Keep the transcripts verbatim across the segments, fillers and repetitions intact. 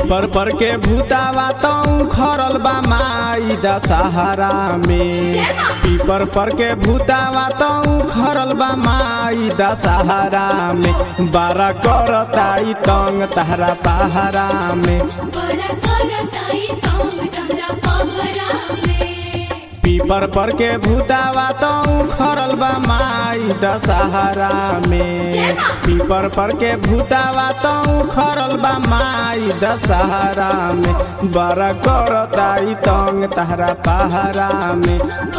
पीपर पर के भूतावा तो खरल बा माई दशहरा में। पीपर पर के भूतावा तो खरल बा माई दशहरा में। बारा करताई तंग तहरा पहरा में। पीपर पर के भूतावा तो खरल बा माई दशहरा में। पीपर पर के भूतावा तो खरल बा माई दशहरा में। बड़ा करताई तंग तहरा पहरा में।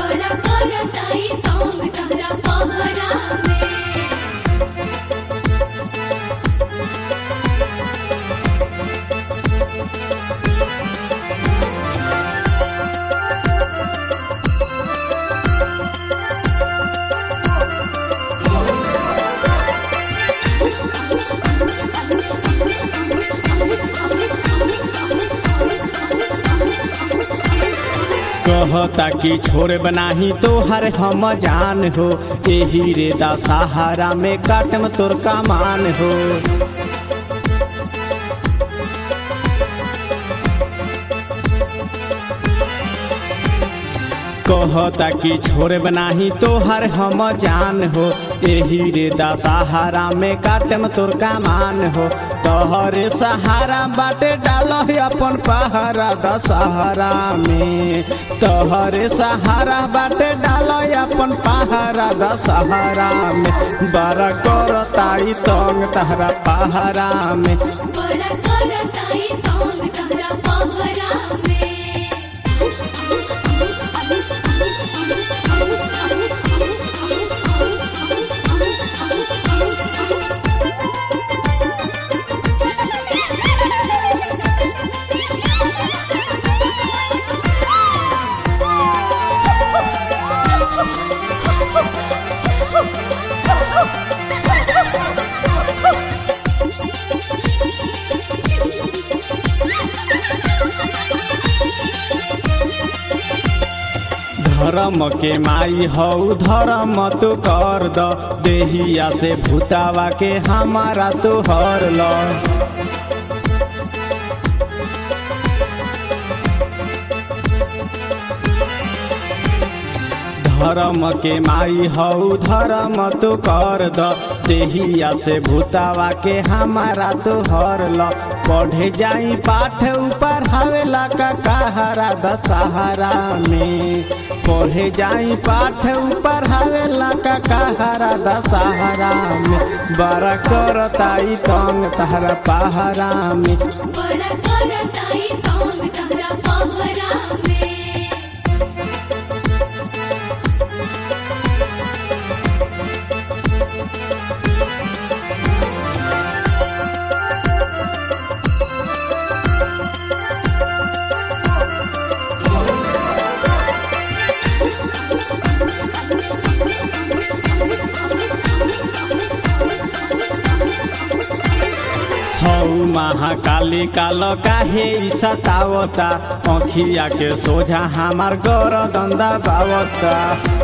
कहता कि छोड़ बनाही तो हर हम जान हो। एही रे दशहरा में काटम तोर का मान हो। कहता कि छोड़ बनाही तो हर हम जान हो। एही रे दशहरा में काटम तोर का मान हो। तोहरे सहारा बाटे डालो अपन पहरा दशहरा में। तोहरे सहारा बाटे डालो अपन पहरा दशहरा में। बड़ा करताई तंग तहरा पहरा में। धर्म के माई हऊ धर्म तू कर द। देहिया से भूतावा के हमारा तू हर ल। धर्म के माई हऊ धर्म तू कर द। देहिया से भूतावा के हमारा तू हर ल। पढ़े जाई पाठ ऊपर हवेला का कहरा दशहरा में। पढ़े जाई पाठ ऊपर हवेला का कहरा दशहरा में। बड़ा करताई तंग तहरा पहरा में। हऊ महाकाली काल काहे सतावता। अखिया के सोझा हमार गरदन दबावता।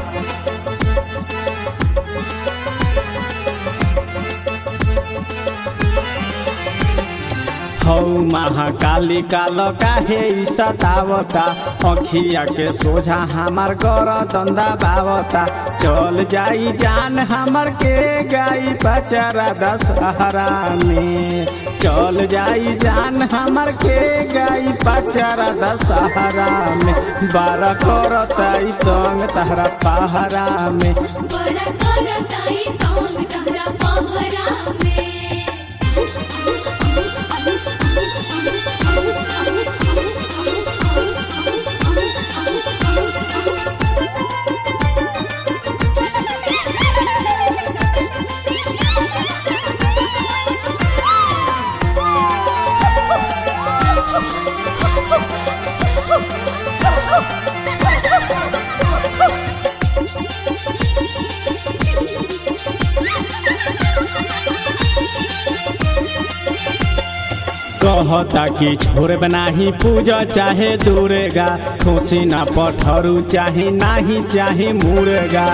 हऊ महाकाली काल काहे सतावता। अखिया के सोझा हमार गरदन दबावता। चल जाई जान हमार के गाई पचरा दशहरा में। चल जाई जान हमार के गाई पचरा दशहरा में। बड़ा करताई तंग तहरा पहरा में। कहता कि छोड़ बनाही पूजा चाहे दूरेगा। खुशी ना पठरू चाहे नाही चाहे मुर्गा।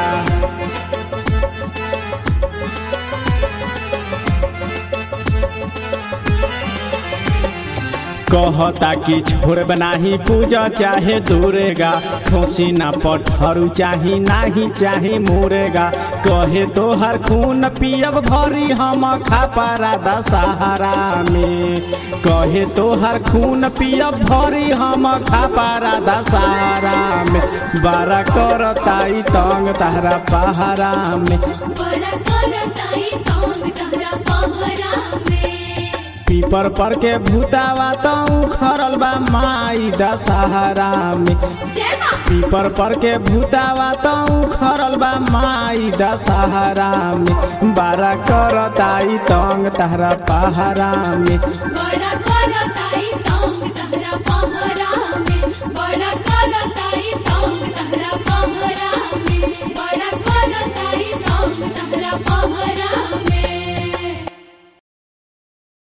कहता कि छोड़ बनाही पूजा चाहे दूरेगा, खोसी ना पत्थरू चाही नाही चाहे मुरेगा। कहे तो हर खून पियब भरी हम खापारा दशहरा में, कहे तो हर खून पियब भरी हम खापारा दशहरा में। बारा करताई तंग तहरा पहरा में, पीपर पर के भूतावा तो खरल बा माई दशहरा में, पीपर पर के भूतावा तो खरल बा माई दशहरा में। बारा करताई तंग तहरा पहरा में, बड़ा करताई तंग तहरा पहरा में, बड़ा करताई तंग तहरा